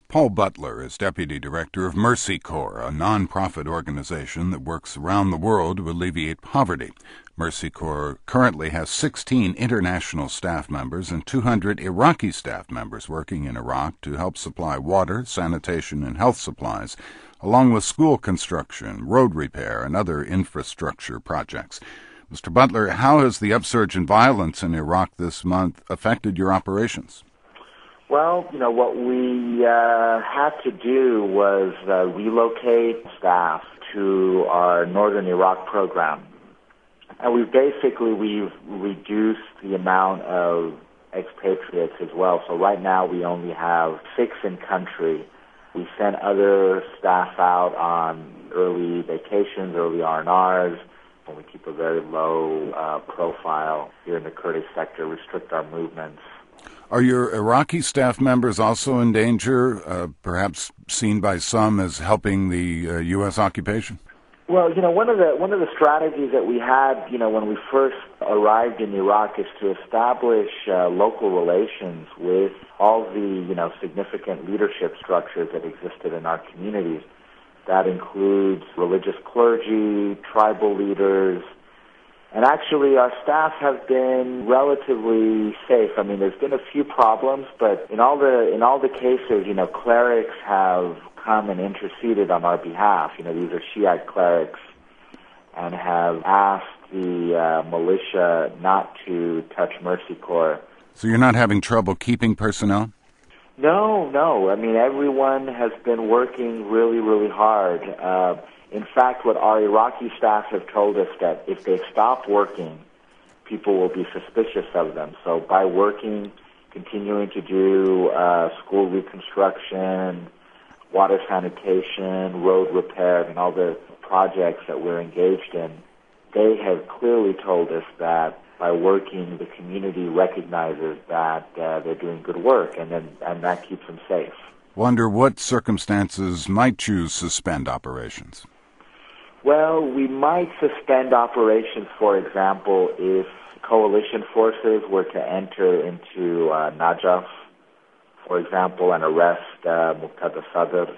Paul Butler is Deputy Director of Mercy Corps, a non-profit organization that works around the world to alleviate poverty. Mercy Corps currently has 16 international staff members and 200 Iraqi staff members working in Iraq to help supply water, sanitation, and health supplies, along with school construction, road repair, and other infrastructure projects. Mr. Butler, how has the upsurge in violence in Iraq this month affected your operations? Well, what we had to do was relocate staff to our Northern Iraq program. And we've reduced the amount of expatriates as well. So right now we only have 6 in country. We sent other staff out on early vacations, early R&Rs, and we keep a very low profile here in the Kurdish sector, restrict our movements. Are your Iraqi staff members also in danger, perhaps seen by some as helping the U.S. occupation? Well, one of the strategies that we had, when we first arrived in Iraq is to establish local relations with all the, significant leadership structures that existed in our communities. That includes religious clergy, tribal leaders. And actually, our staff have been relatively safe. I mean, there's been a few problems, but in all the cases, clerics have come and interceded on our behalf. These are Shiite clerics, and have asked the militia not to touch Mercy Corps. So you're not having trouble keeping personnel? No. I mean, everyone has been working really, really hard. In fact, what our Iraqi staff have told us that if they stop working, people will be suspicious of them. So by working, continuing to do school reconstruction, water sanitation, road repair, and all the projects that we're engaged in, they have clearly told us that by working, the community recognizes that they're doing good work, and that keeps them safe. Under what circumstances might you suspend operations? Well, we might suspend operations, for example, if coalition forces were to enter into Najaf, for example, and arrest Muqtada Sadr.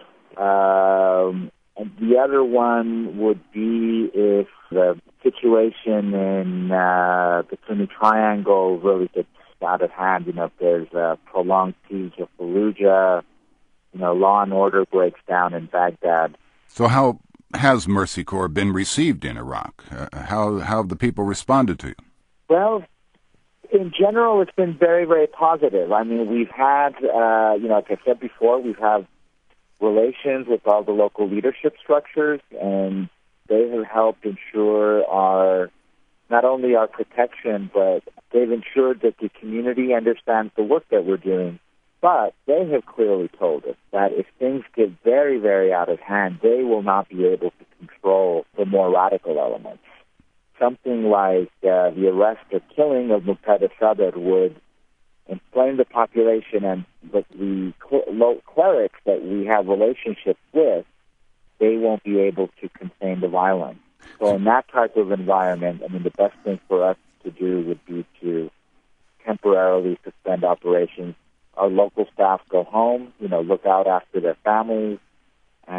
And the other one would be if the situation in the Sunni Triangle really gets out of hand. If there's a prolonged siege of Fallujah, law and order breaks down in Baghdad. So how has Mercy Corps been received in Iraq? How have the people responded to you? Well, in general, it's been very, very positive. I mean, we've had, like I said before, we've had relations with all the local leadership structures, and they have helped ensure not only our protection, but they've ensured that the community understands the work that we're doing. But they have clearly told us that if things get very, very out of hand, they will not be able to control the more radical elements. Something like the arrest or killing of Muqtada Sadr would inflame the population, and the clerics that we have relationships with, they won't be able to contain the violence. So in that type of environment, the best thing for us to do would be to temporarily suspend operations. Our local staff go home, look out after their families,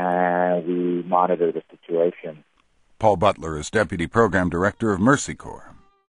and we monitor the situation. Paul Butler is Deputy Program Director of Mercy Corps.